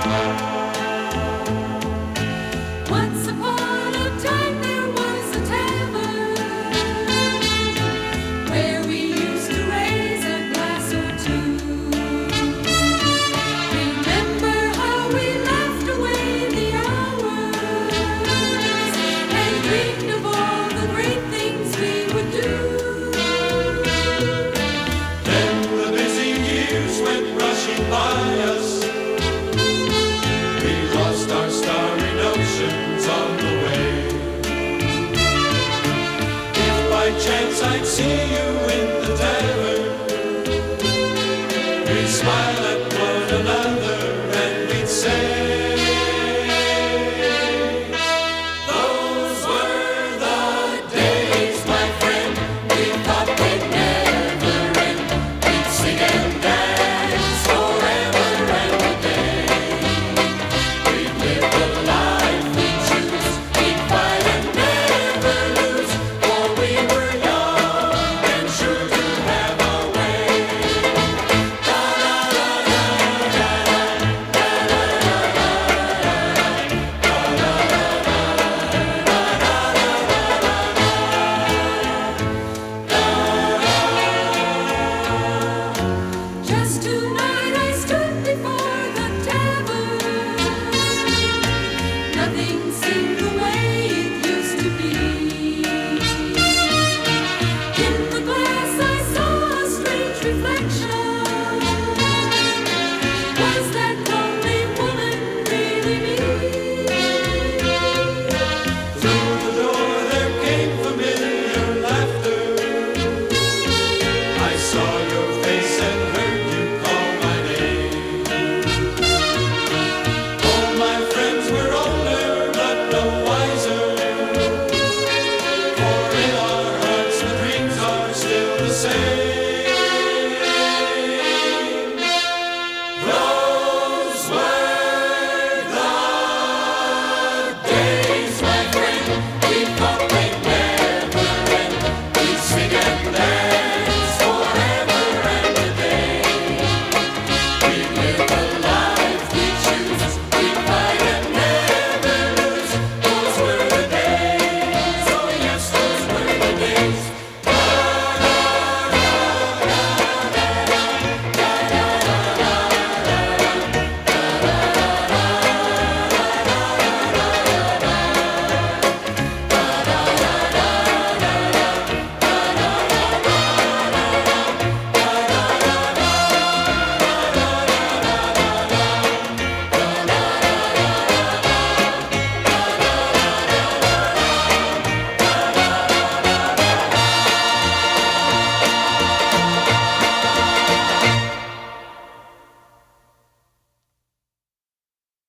Once upon a time there was a tavern where we used to raise a glass or two. Remember how we laughed away the hours and dreamed of all the great things we would do. Then the busy years went rushing by us. We lost our starry notions on the way. If by chance I'd see you in the tavern, we'd smile at one another and we'd say, those were the days, my friend. We thought they'd never end. We'd sing and dance forever and a day. We'd live the life we choose. We'd fight and never lose, for we were young and sure to have our way. Da da da da da da da Just tonight I stood before the tavern. Nothing seemed the way it used to be. In the glass I saw a strange reflection. Was that lonely woman really me?